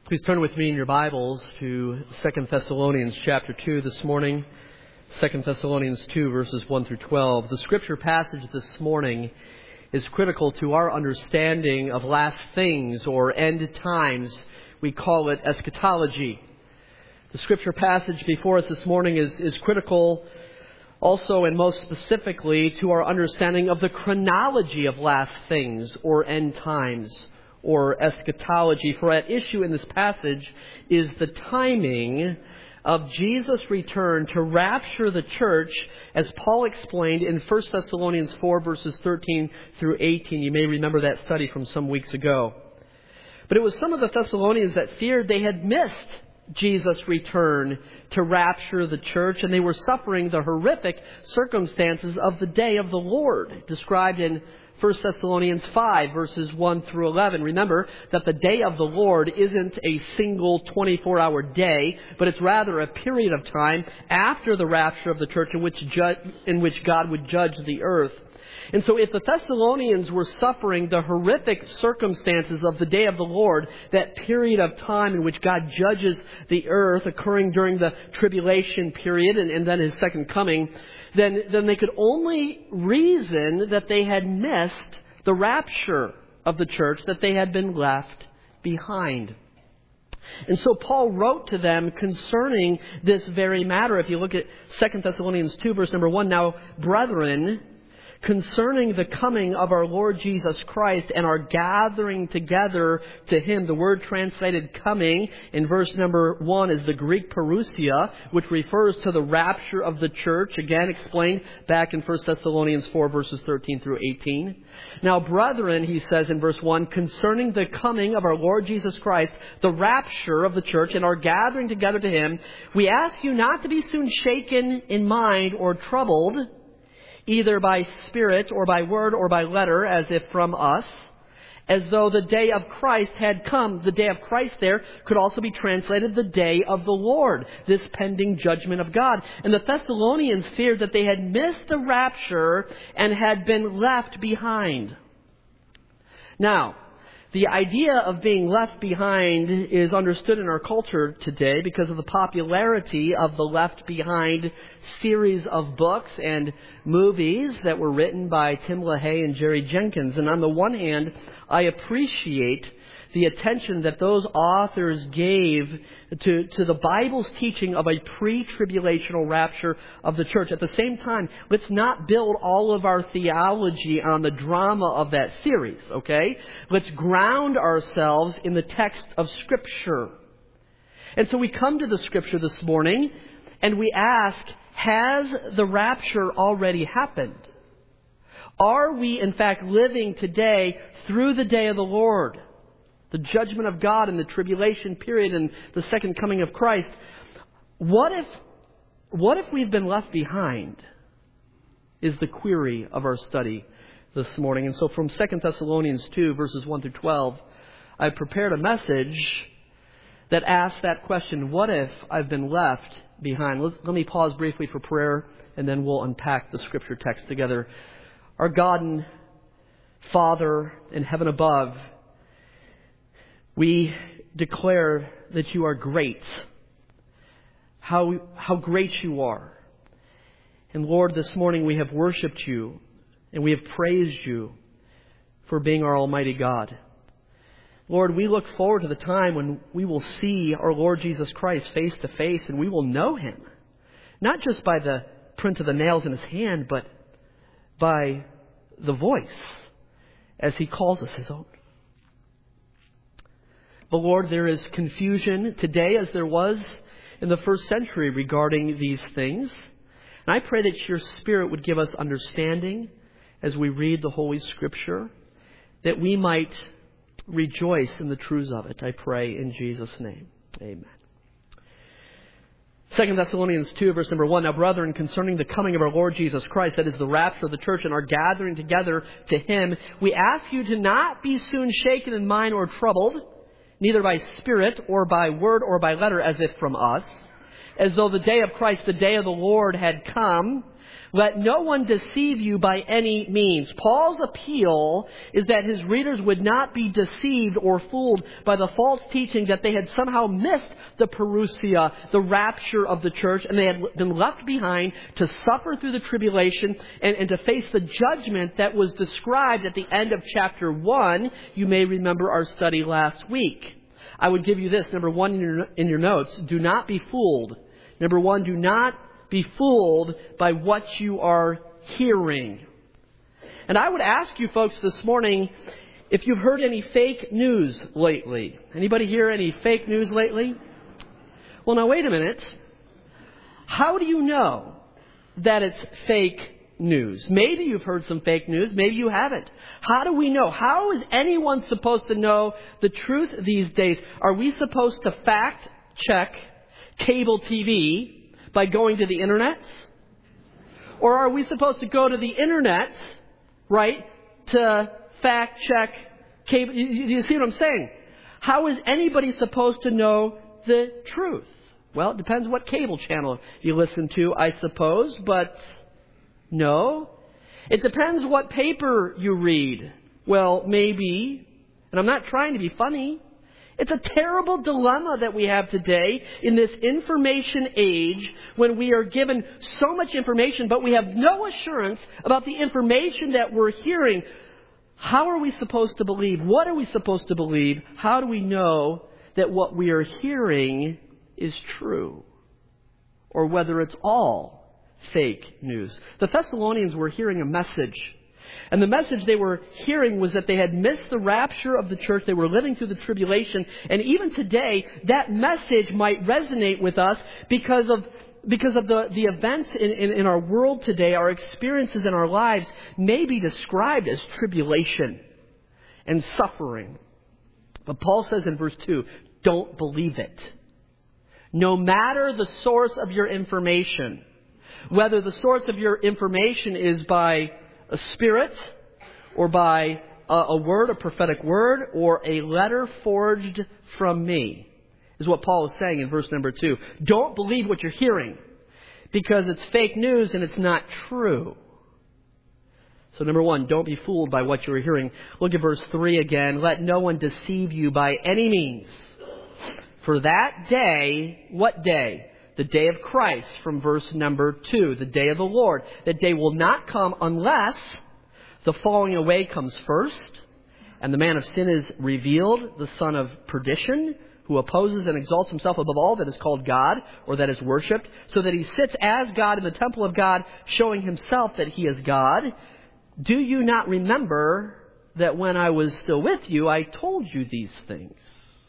Please turn with me in your Bibles to 2 Thessalonians chapter 2 this morning. 2 Thessalonians 2 verses 1 through 12. The scripture passage this morning is critical to our understanding of last things or end times. We call it eschatology. The scripture passage before us this morning is critical also and most specifically to our understanding of the chronology of last things or end times, or eschatology. For at issue in this passage is the timing of Jesus' return to rapture the church, as Paul explained in 1 Thessalonians 4 verses 13 through 18. You may remember that study from some weeks ago. But it was some of the Thessalonians that feared they had missed Jesus' return to rapture the church, and they were suffering the horrific circumstances of the day of the Lord, described in 1 Thessalonians 5, verses 1 through 11. Remember that the day of the Lord isn't a single 24-hour day, but it's rather a period of time after the rapture of the church in which God would judge the earth. And so if the Thessalonians were suffering the horrific circumstances of the day of the Lord, that period of time in which God judges the earth occurring during the tribulation period and then His second coming, then they could only reason that they had missed the rapture of the church, that they had been left behind. And so Paul wrote to them concerning this very matter. If you look at 2 Thessalonians 2, verse number 1, "Now, brethren, concerning the coming of our Lord Jesus Christ and our gathering together to Him." The word translated coming in verse number 1 is the Greek parousia, which refers to the rapture of the church, again explained back in 1 Thessalonians 4 verses 13 through 18. "Now, brethren," he says in verse 1, "concerning the coming of our Lord Jesus Christ, the rapture of the church and our gathering together to Him, we ask you not to be soon shaken in mind or troubled, either by spirit or by word or by letter, as if from us, as though the day of Christ had come." The day of Christ there could also be translated the day of the Lord, this pending judgment of God. And the Thessalonians feared that they had missed the rapture and had been left behind. Now, the idea of being left behind is understood in our culture today because of the popularity of the Left Behind series of books and movies that were written by Tim LaHaye and Jerry Jenkins. And on the one hand, I appreciate the attention that those authors gave to the Bible's teaching of a pre-tribulational rapture of the church. At the same time, let's not build all of our theology on the drama of that series, okay? Let's ground ourselves in the text of Scripture. And so we come to the Scripture this morning and we ask, has the rapture already happened? Are we, in fact, living today through the day of the Lord, the judgment of God and the tribulation period and the second coming of Christ? What if we've been left behind, is the query of our study this morning. And so from 2 Thessalonians 2, verses 1 through 12, I prepared a message that asks that question: what if I've been left behind? Let me pause briefly for prayer, and then we'll unpack the scripture text together. Our God and Father in heaven above, we declare that you are great. How great you are. And Lord, this morning we have worshiped you and we have praised you for being our Almighty God. Lord, we look forward to the time when we will see our Lord Jesus Christ face to face and we will know Him. Not just by the print of the nails in His hand, but by the voice as He calls us His own. But Lord, there is confusion today as there was in the first century regarding these things. And I pray that your Spirit would give us understanding as we read the Holy Scripture, that we might rejoice in the truths of it. I pray in Jesus' name. Amen. 2 Thessalonians 2, verse number 1. "Now, brethren, concerning the coming of our Lord Jesus Christ," that is the rapture of the church and our gathering together to Him, "we ask you to not be soon shaken in mind or troubled, neither by spirit or by word or by letter, as if from us, as though the day of Christ, the day of the Lord, had come. Let no one deceive you by any means. Paul's appeal is that his readers would not be deceived or fooled by the false teaching that they had somehow missed the parousia, the rapture of the church, and they had been left behind to suffer through the tribulation and to face the judgment that was described at the end of chapter 1. You may remember our study last week. I would give you this. Number one in your notes, do not be fooled. Number one, do not be fooled by what you are hearing. And I would ask you folks this morning if you've heard any fake news lately. Anybody hear any fake news lately? Well, now wait a minute. How do you know that it's fake news? Maybe you've heard some fake news. Maybe you haven't. How do we know? How is anyone supposed to know the truth these days? Are we supposed to fact check cable TV by going to the internet? Or are we supposed to go to the internet, right, to fact check cable? You see what I'm saying? How is anybody supposed to know the truth? Well, it depends what cable channel you listen to, I suppose, but no. It depends what paper you read. Well, maybe. And I'm not trying to be funny. It's a terrible dilemma that we have today in this information age when we are given so much information, but we have no assurance about the information that we're hearing. How are we supposed to believe? What are we supposed to believe? How do we know that what we are hearing is true? Or whether it's all fake news. The Thessalonians were hearing a message. And the message they were hearing was that they had missed the rapture of the church. They were living through the tribulation. And even today, that message might resonate with us because of the events in our world today. Our experiences in our lives may be described as tribulation and suffering. But Paul says in verse 2, don't believe it. No matter the source of your information, whether the source of your information is by a spirit, or by a word, a prophetic word, or a letter forged from me, is what Paul is saying in verse number 2. Don't believe what you're hearing, because it's fake news and it's not true. So number one, don't be fooled by what you're hearing. Look at verse 3 again. Let no one deceive you by any means. For that day, what day? The day of Christ, from verse number 2, the day of the Lord. That day will not come unless the falling away comes first, and the man of sin is revealed, the son of perdition, who opposes and exalts himself above all that is called God, or that is worshipped, so that he sits as God in the temple of God, showing himself that he is God. Do you not remember that when I was still with you, I told you these things?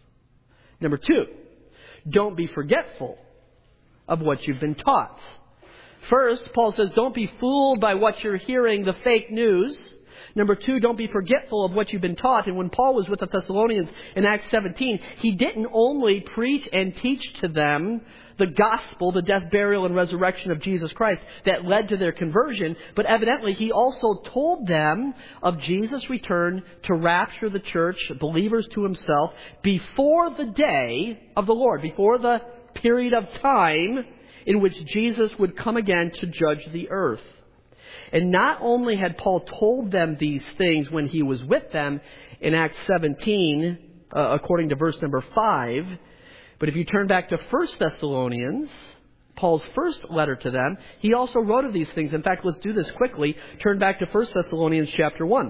Number 2, don't be forgetful of what you've been taught. First, Paul says, don't be fooled by what you're hearing, the fake news. Number 2, don't be forgetful of what you've been taught. And when Paul was with the Thessalonians in Acts 17, he didn't only preach and teach to them the gospel, the death, burial, and resurrection of Jesus Christ that led to their conversion, but evidently he also told them of Jesus' return to rapture the church, believers to himself, before the day of the Lord, before the period of time in which Jesus would come again to judge the earth. And not only had Paul told them these things when he was with them in Acts 17, according to verse number 5, but if you turn back to 1 Thessalonians, Paul's first letter to them, he also wrote of these things. In fact, let's do this quickly. Turn back to 1 Thessalonians chapter 1.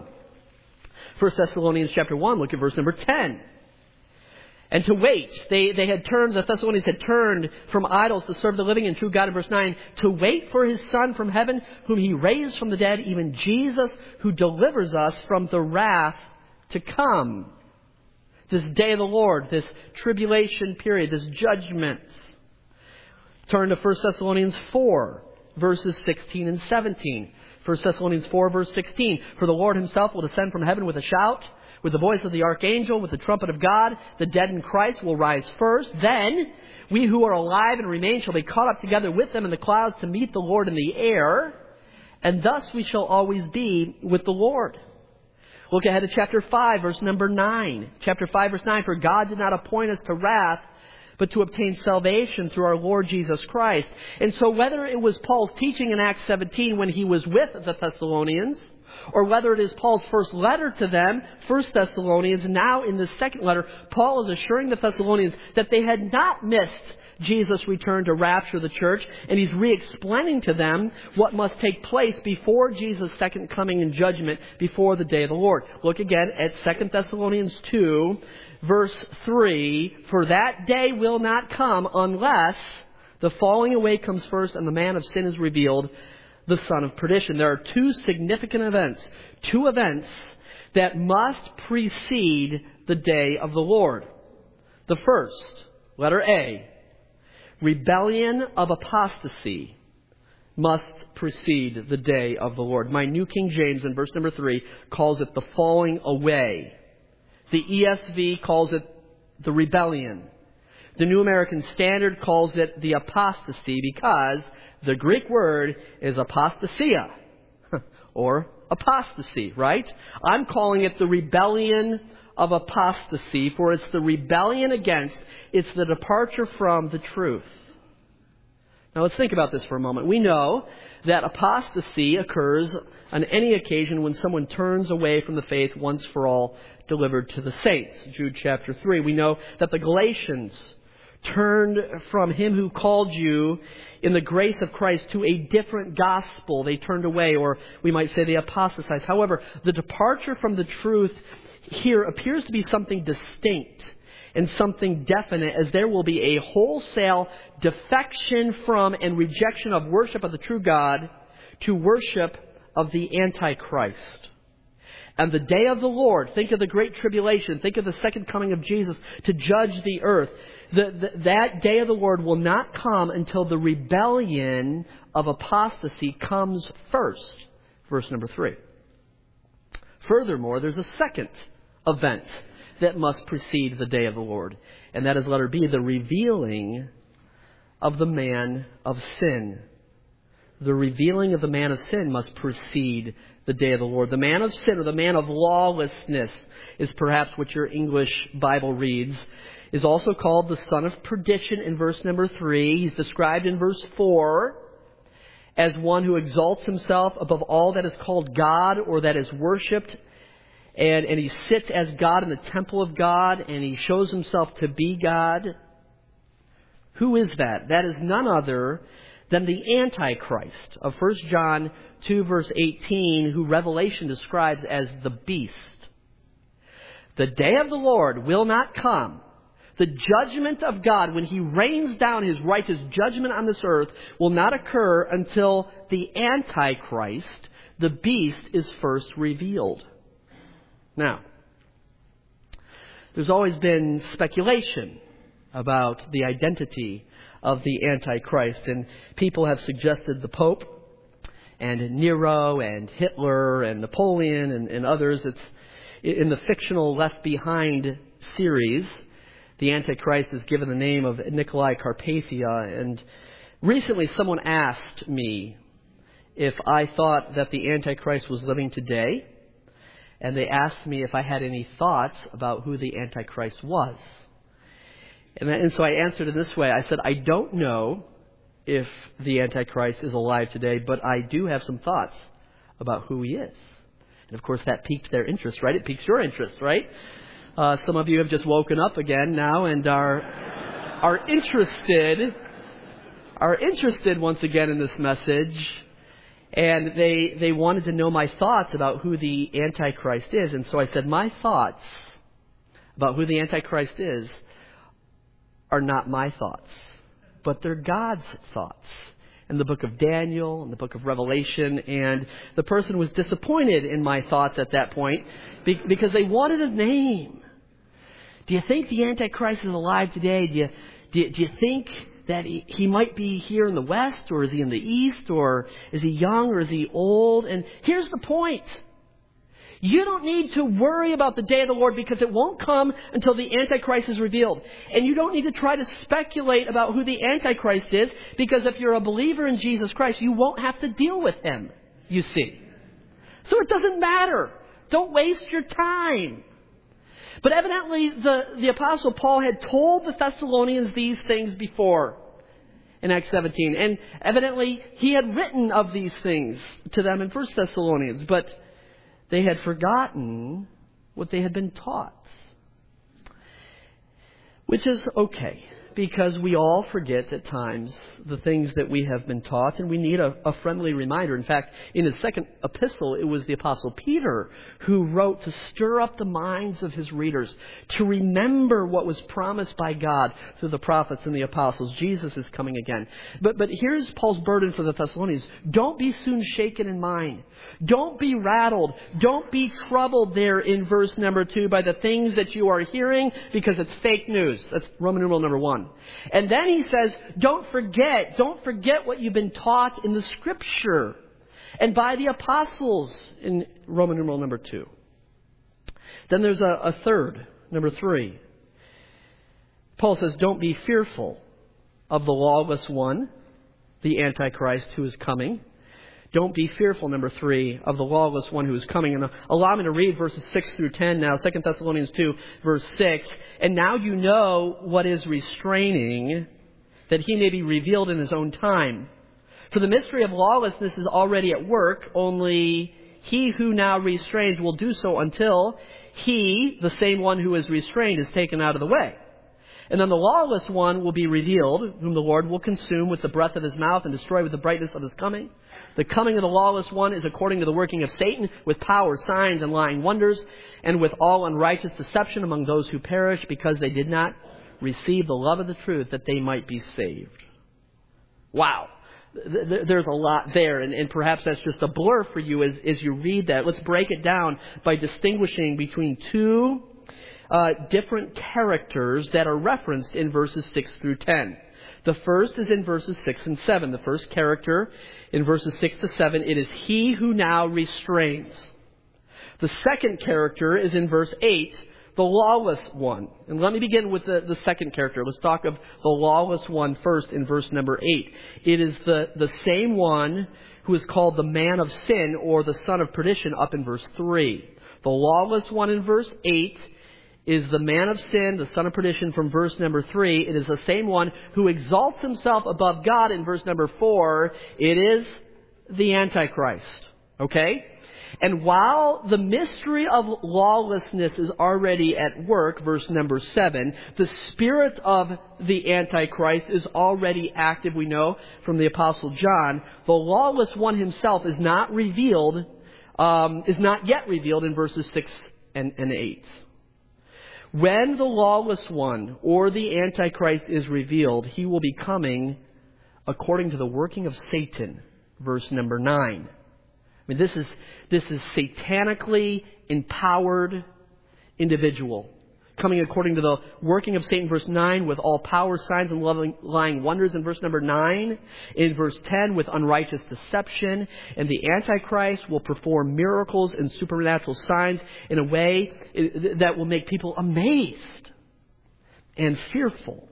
1 Thessalonians chapter 1, look at verse number 10. And to wait. The Thessalonians had turned from idols to serve the living and true God in verse 9. To wait for his Son from heaven, whom he raised from the dead, even Jesus, who delivers us from the wrath to come. This day of the Lord, this tribulation period, this judgment. Turn to 1 Thessalonians 4, verses 16 and 17. 1 Thessalonians 4, verse 16. For the Lord himself will descend from heaven with a shout, with the voice of the archangel, with the trumpet of God. The dead in Christ will rise first. Then we who are alive and remain shall be caught up together with them in the clouds to meet the Lord in the air. And thus we shall always be with the Lord. Look ahead to chapter 5, verse number 9. Chapter 5, verse 9. For God did not appoint us to wrath, but to obtain salvation through our Lord Jesus Christ. And so whether it was Paul's teaching in Acts 17 when he was with the Thessalonians, or whether it is Paul's first letter to them, 1 Thessalonians, now in the second letter, Paul is assuring the Thessalonians that they had not missed Jesus' return to rapture the church, and he's re-explaining to them what must take place before Jesus' second coming in judgment, before the day of the Lord. Look again at 2 Thessalonians 2, verse 3, "For that day will not come unless the falling away comes first and the man of sin is revealed, the son of perdition." There are two significant events, two events that must precede the day of the Lord. The first, letter A, rebellion of apostasy must precede the day of the Lord. My New King James in verse number 3 calls it the falling away. The ESV calls it the rebellion. The New American Standard calls it the apostasy because the Greek word is apostasia, or apostasy, right? I'm calling it the rebellion of apostasy, for it's the rebellion against, it's the departure from the truth. Now let's think about this for a moment. We know that apostasy occurs on any occasion when someone turns away from the faith once for all delivered to the saints. Jude chapter 3. We know that the Galatians turned from him who called you in the grace of Christ to a different gospel. They turned away, or we might say they apostatized. However, the departure from the truth here appears to be something distinct and something definite, as there will be a wholesale defection from and rejection of worship of the true God to worship of the Antichrist. And the day of the Lord, think of the great tribulation, think of the second coming of Jesus to judge the earth. That day of the Lord will not come until the rebellion of apostasy comes first. Verse number 3. Furthermore, there's a second event that must precede the day of the Lord. And that is letter B, the revealing of the man of sin. The revealing of the man of sin must precede the day of the Lord. The man of sin, or the man of lawlessness, is perhaps what your English Bible reads, is also called the son of perdition in verse number 3. He's described in verse 4 as one who exalts himself above all that is called God or that is worshipped. And he sits as God in the temple of God, and he shows himself to be God. Who is that? That is none other than the Antichrist of 1 John 2 verse 18, who Revelation describes as the beast. The day of the Lord will not come. The judgment of God, when he rains down his righteous judgment on this earth, will not occur until the Antichrist, the beast, is first revealed. Now, there's always been speculation about the identity of the Antichrist, and people have suggested the Pope and Nero and Hitler and Napoleon and others. It's in the fictional Left Behind series. The Antichrist is given the name of Nikolai Carpathia, and recently someone asked me if I thought that the Antichrist was living today. And they asked me if I had any thoughts about who the Antichrist was. And so I answered in this way. I said, I don't know if the Antichrist is alive today, but I do have some thoughts about who he is. And of course that piqued their interest, right? It piques your interest, right? Some of you have just woken up again now and are interested once again in this message. And they wanted to know my thoughts about who the Antichrist is. And so I said, my thoughts about who the Antichrist is are not my thoughts, but they're God's thoughts. In the book of Daniel, in the book of Revelation, and the person was disappointed in my thoughts at that point because they wanted a name. Do you think the Antichrist is alive today? Do you think that he might be here in the West, or is he in the East, or is he young, or is he old? And here's the point. You don't need to worry about the day of the Lord because it won't come until the Antichrist is revealed. And you don't need to try to speculate about who the Antichrist is, because if you're a believer in Jesus Christ, you won't have to deal with him, you see. So it doesn't matter. Don't waste your time. But evidently the Apostle Paul had told the Thessalonians these things before in Acts 17. And evidently he had written of these things to them in 1 Thessalonians. But they had forgotten what they had been taught. Which is okay, because we all forget at times the things that we have been taught, and we need a friendly reminder. In fact, in his second epistle, it was the Apostle Peter who wrote to stir up the minds of his readers, to remember what was promised by God through the prophets and the apostles. Jesus is coming again. But here's Paul's burden for the Thessalonians. Don't be soon shaken in mind. Don't be rattled. Don't be troubled there in verse number 2 by the things that you are hearing, because it's fake news. That's Roman numeral number 1. And then he says, don't forget what you've been taught in the Scripture and by the apostles in Roman numeral number 2. Then there's a third, number 3. Paul says, don't be fearful of the lawless one, the Antichrist who is coming. Don't be fearful, number 3, of the lawless one who is coming. And allow me to read verses 6 through 10 now. 2 Thessalonians 2, verse 6. And now you know what is restraining, that he may be revealed in his own time. For the mystery of lawlessness is already at work, only he who now restrains will do so until he, the same one who is restrained, is taken out of the way. And then the lawless one will be revealed, whom the Lord will consume with the breath of his mouth and destroy with the brightness of his coming. The coming of the lawless one is according to the working of Satan, with power, signs, and lying wonders, and with all unrighteous deception among those who perish, because they did not receive the love of the truth, that they might be saved. Wow. There's a lot there, and perhaps that's just a blur for you as you read that. Let's break it down by distinguishing between two different characters that are referenced in verses 6 through 10. The first is in verses 6 and 7. The first character in verses 6 to 7, it is he who now restrains. The second character is in verse 8, the lawless one. And let me begin with the second character. Let's talk of the lawless one first in verse number 8. It is the same one who is called the man of sin, or the son of perdition, up in verse 3. The lawless one in verse 8 is the man of sin, the son of perdition, from verse number 3. It is the same one who exalts himself above God in verse number 4. It is the Antichrist. Okay? And while the mystery of lawlessness is already at work, verse number 7, the spirit of the Antichrist is already active, we know from the Apostle John. The lawless one himself is not revealed, is not yet revealed in verses 6 and 8. When the lawless one, or the Antichrist, is revealed, he will be coming according to the working of Satan, verse number 9. I mean, this is satanically empowered individual, coming according to the working of Satan, verse 9, with all power, signs, and lying wonders in verse number 9. In verse 10, with unrighteous deception. And the Antichrist will perform miracles and supernatural signs in a way that will make people amazed and fearful.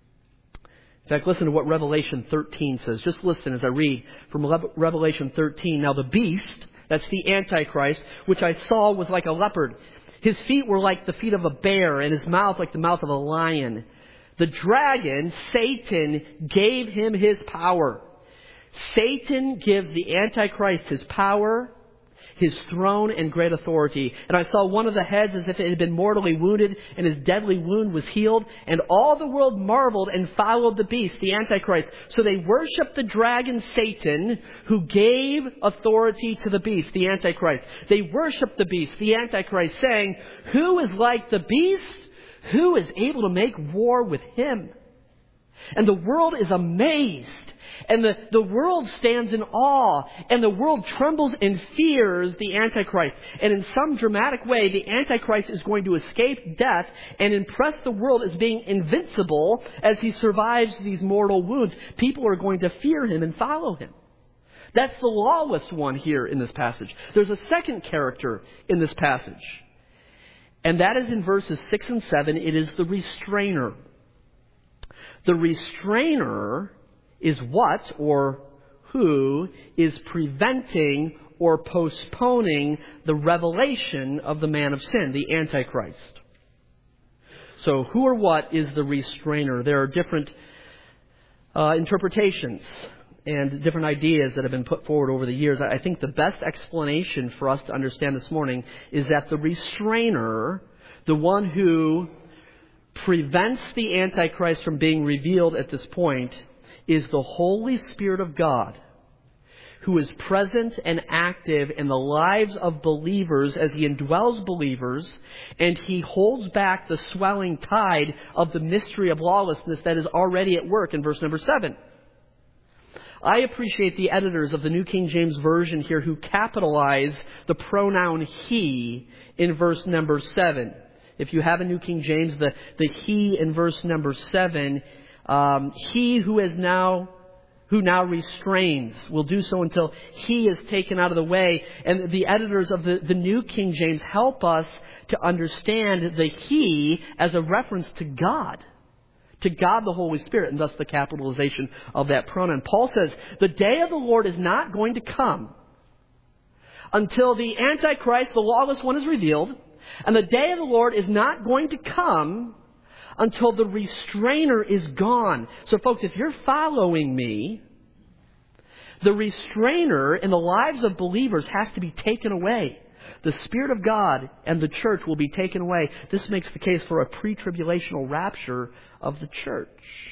In fact, listen to what Revelation 13 says. Just listen as I read from Revelation 13. Now the beast, that's the Antichrist, which I saw was like a leopard. His feet were like the feet of a bear, and his mouth like the mouth of a lion. The dragon, Satan, gave him his power. Satan gives the Antichrist his power, his throne, and great authority. And I saw one of the heads as if it had been mortally wounded, and his deadly wound was healed. And all the world marveled and followed the beast, the Antichrist. So they worshiped the dragon, Satan, who gave authority to the beast, the Antichrist. They worshiped the beast, the Antichrist, saying, "Who is like the beast? Who is able to make war with him?" And the world is amazed. And the world stands in awe, and the world trembles and fears the Antichrist. And in some dramatic way, the Antichrist is going to escape death and impress the world as being invincible as he survives these mortal wounds. People are going to fear him and follow him. That's the lawless one here in this passage. There's a second character in this passage, and that is in verses 6 and 7. It is the restrainer. The restrainer is what or who is preventing or postponing the revelation of the man of sin, the Antichrist. So who or what is the restrainer? There are different interpretations and different ideas that have been put forward over the years. I think the best explanation for us to understand this morning is that the restrainer, the one who prevents the Antichrist from being revealed at this point, is the Holy Spirit of God, who is present and active in the lives of believers as He indwells believers, and He holds back the swelling tide of the mystery of lawlessness that is already at work in verse number 7. I appreciate the editors of the New King James Version here who capitalize the pronoun he in verse number 7. If you have a New King James, the he in verse number 7, he who now restrains will do so until he is taken out of the way. And the editors of the New King James help us to understand the he as a reference to God the Holy Spirit, and thus the capitalization of that pronoun. Paul says, the day of the Lord is not going to come until the Antichrist, the lawless one, is revealed, and the day of the Lord is not going to come until the restrainer is gone. So folks, if you're following me, the restrainer in the lives of believers has to be taken away. The Spirit of God and the church will be taken away. This makes the case for a pre-tribulational rapture of the church.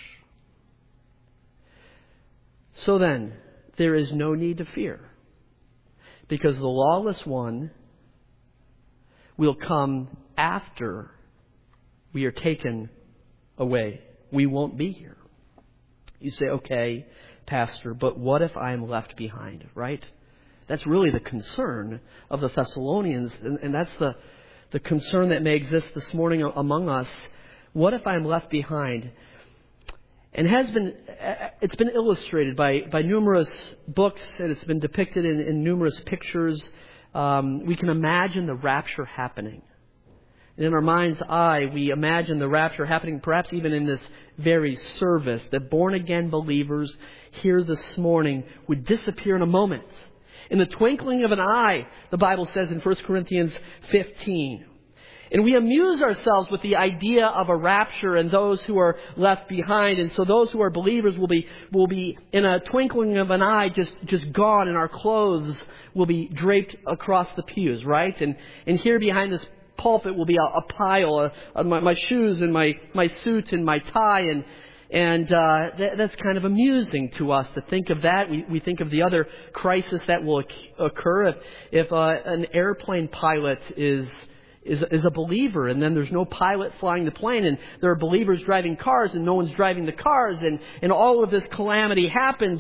So then, there is no need to fear, because the lawless one will come after we are taken away. We won't be here. You say, okay, Pastor, but what if I'm left behind, right? That's really the concern of the Thessalonians, and that's the concern that may exist this morning among us. What if I'm left behind? And it's been illustrated by numerous books, and it's been depicted in numerous pictures. We can imagine the rapture happening. And in our mind's eye, we imagine the rapture happening perhaps even in this very service, that born-again believers here this morning would disappear in a moment. In the twinkling of an eye, the Bible says in 1 Corinthians 15. And we amuse ourselves with the idea of a rapture and those who are left behind. And so those who are believers will be in a twinkling of an eye just gone, and our clothes will be draped across the pews, right? And here behind this pulpit will be a pile of my shoes and my suit and my tie, and that's kind of amusing to us to think of that. We think of the other crisis that will occur if an airplane pilot is a believer, and then there's no pilot flying the plane, and there are believers driving cars, and no one's driving the cars, and all of this calamity happens,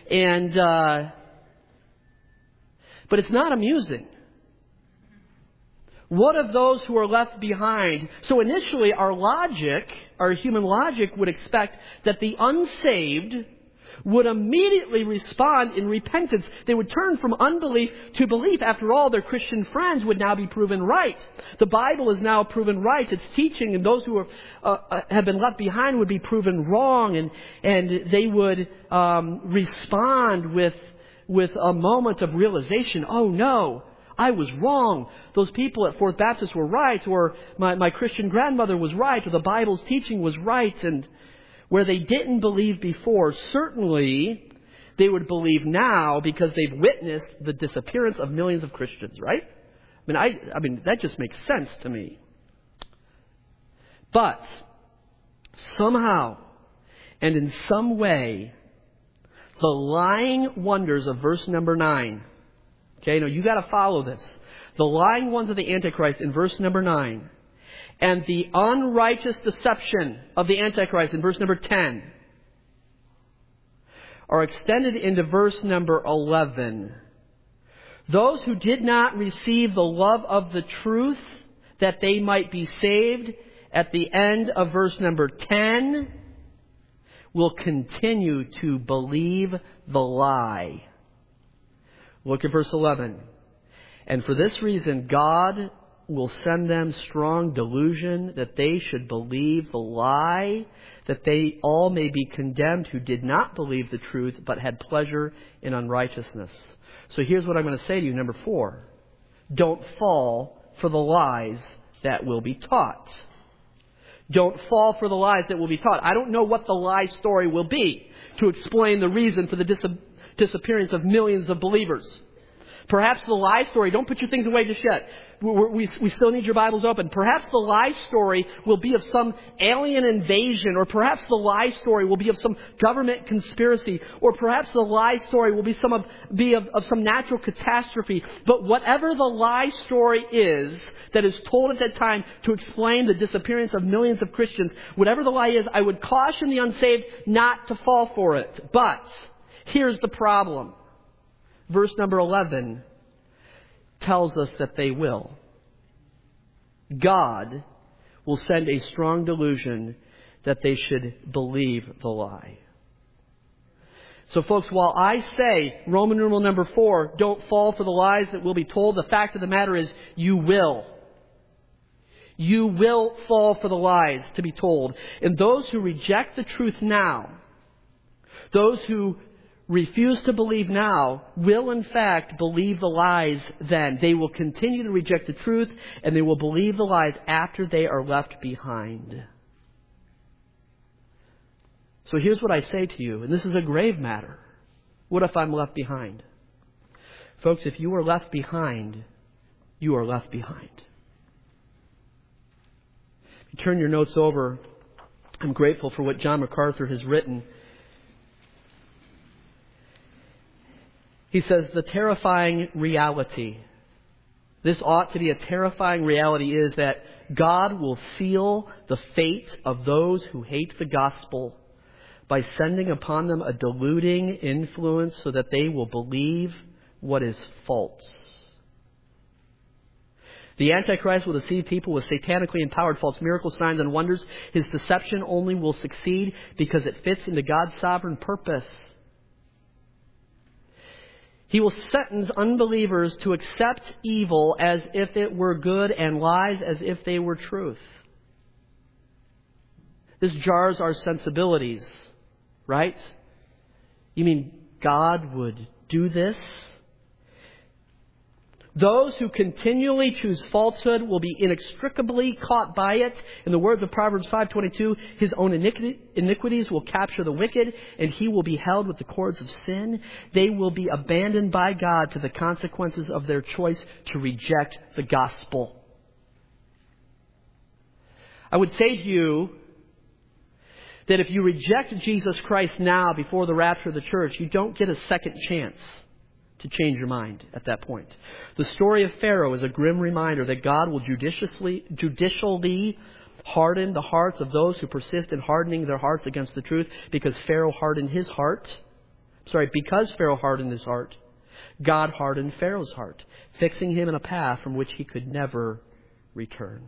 but it's not amusing. What of those who are left behind? So initially, our human logic would expect that the unsaved would immediately respond in repentance. They would turn from unbelief to belief. After all, their Christian friends would now be proven right. The Bible is now proven right. Its teaching, and those who have been left behind would be proven wrong, and they would respond with a moment of realization. Oh no, I was wrong. Those people at Fourth Baptist were right, or my Christian grandmother was right, or the Bible's teaching was right. And where they didn't believe before, certainly they would believe now because they've witnessed the disappearance of millions of Christians, right? I mean that just makes sense to me. But somehow and in some way, the lying wonders of verse number 9. Okay, now you got to follow this. The lying ones of the Antichrist in verse number 9, and the unrighteous deception of the Antichrist in verse number 10 are extended into verse number 11. Those who did not receive the love of the truth that they might be saved, at the end of verse number 10, will continue to believe the lie. Look at verse 11. And for this reason, God will send them strong delusion that they should believe the lie, that they all may be condemned who did not believe the truth, but had pleasure in unrighteousness. So here's what I'm going to say to you. Number 4. Don't fall for the lies that will be taught. Don't fall for the lies that will be taught. I don't know what the lie story will be to explain the reason for the disappearance of millions of believers. Perhaps the lie story, don't put your things away just yet. We still need your Bibles open. Perhaps the lie story will be of some alien invasion, or perhaps the lie story will be of some government conspiracy, or perhaps the lie story will be of some natural catastrophe. But whatever the lie story is that is told at that time to explain the disappearance of millions of Christians, whatever the lie is, I would caution the unsaved not to fall for it. But here's the problem. Verse number 11 tells us that they will. God will send a strong delusion that they should believe the lie. So folks, while I say, Roman numeral number 4, don't fall for the lies that will be told, the fact of the matter is you will. You will fall for the lies to be told. And those who reject the truth now, those who refuse to believe now will in fact believe the lies then. They will continue to reject the truth, and they will believe the lies after they are left behind. So here's what I say to you, and this is a grave matter. What if I'm left behind? Folks, if you are left behind, you are left behind. If you turn your notes over, I'm grateful for what John MacArthur has written. He says, the terrifying reality, this ought to be a terrifying reality, is that God will seal the fate of those who hate the gospel by sending upon them a deluding influence so that they will believe what is false. The Antichrist will deceive people with satanically empowered false miracles, signs, and wonders. His deception only will succeed because it fits into God's sovereign purpose. He will sentence unbelievers to accept evil as if it were good and lies as if they were truth. This jars our sensibilities, right? You mean God would do this? Those who continually choose falsehood will be inextricably caught by it. In the words of Proverbs 5:22, his own iniquities will capture the wicked, and he will be held with the cords of sin. They will be abandoned by God to the consequences of their choice to reject the gospel. I would say to you that if you reject Jesus Christ now before the rapture of the church, you don't get a second chance to change your mind at that point. The story of Pharaoh is a grim reminder that God will judicially harden the hearts of those who persist in hardening their hearts against the truth, because Pharaoh hardened his heart. Because Pharaoh hardened his heart, God hardened Pharaoh's heart, fixing him in a path from which he could never return.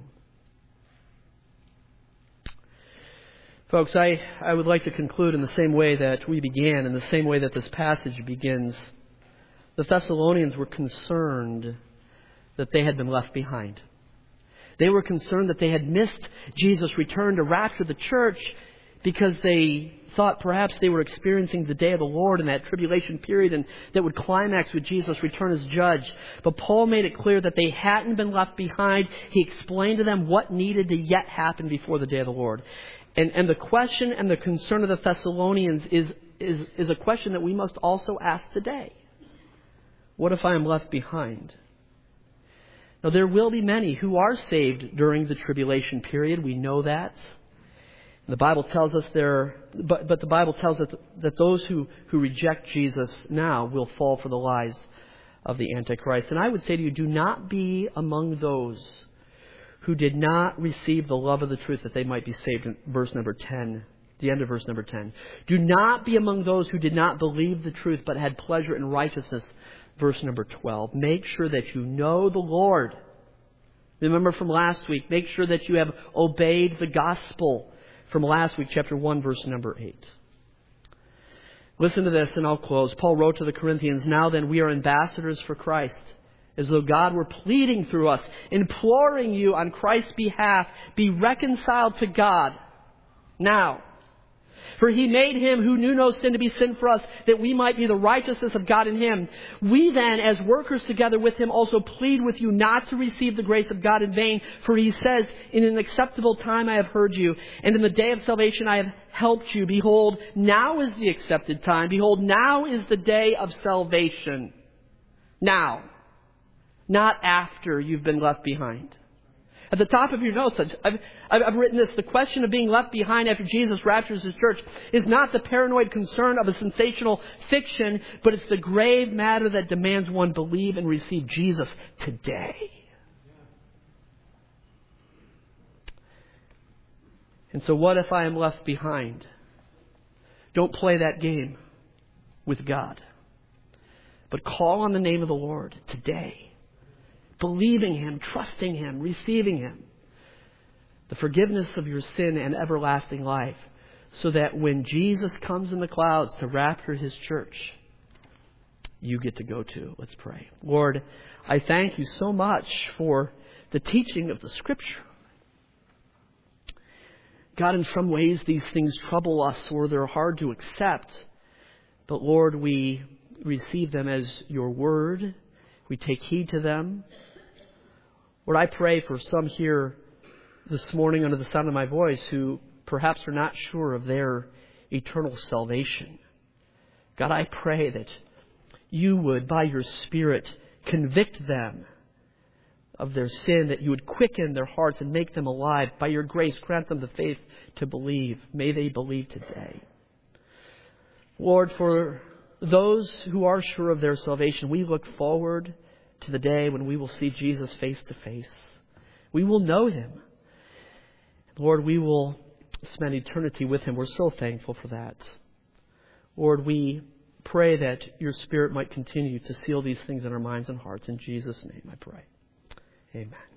Folks, I would like to conclude in the same way that we began, in the same way that this passage begins. The Thessalonians were concerned that they had been left behind. They were concerned that they had missed Jesus' return to rapture the church because they thought perhaps they were experiencing the day of the Lord in that tribulation period, and that would climax with Jesus' return as judge. But Paul made it clear that they hadn't been left behind. He explained to them what needed to yet happen before the day of the Lord. And the question and the concern of the Thessalonians is a question that we must also ask today. What if I am left behind? Now, there will be many who are saved during the tribulation period. We know that. The Bible tells us but the Bible tells us that those who reject Jesus now will fall for the lies of the Antichrist. And I would say to you, do not be among those who did not receive the love of the truth that they might be saved, in verse number 10. The end of verse number 10. Do not be among those who did not believe the truth but had pleasure in righteousness. Verse number 12. Make sure that you know the Lord. Remember from last week, make sure that you have obeyed the gospel from last week, chapter 1, verse number 8. Listen to this and I'll close. Paul wrote to the Corinthians, now then we are ambassadors for Christ, as though God were pleading through us, imploring you on Christ's behalf, be reconciled to God now. For He made Him who knew no sin to be sin for us, that we might be the righteousness of God in Him. We then, as workers together with Him, also plead with you not to receive the grace of God in vain. For He says, in an acceptable time I have heard you, and in the day of salvation I have helped you. Behold, now is the accepted time. Behold, now is the day of salvation. Now. Not after you've been left behind. At the top of your notes, I've written this. The question of being left behind after Jesus raptures His church is not the paranoid concern of a sensational fiction, but it's the grave matter that demands one believe and receive Jesus today. And so what if I am left behind? Don't play that game with God, but call on the name of the Lord today. Believing Him, trusting Him, receiving Him. The forgiveness of your sin and everlasting life. So that when Jesus comes in the clouds to rapture His church, you get to go too. Let's pray. Lord, I thank You so much for the teaching of the Scripture. God, in some ways these things trouble us or they're hard to accept. But Lord, we receive them as Your Word. We take heed to them. Lord, I pray for some here this morning under the sound of my voice who perhaps are not sure of their eternal salvation. God, I pray that You would, by Your Spirit, convict them of their sin, that You would quicken their hearts and make them alive. By Your grace, grant them the faith to believe. May they believe today. Lord, for those who are sure of their salvation, we look forward to the day when we will see Jesus face to face. We will know Him. Lord, we will spend eternity with Him. We're so thankful for that. Lord, we pray that Your Spirit might continue to seal these things in our minds and hearts. In Jesus' name I pray. Amen.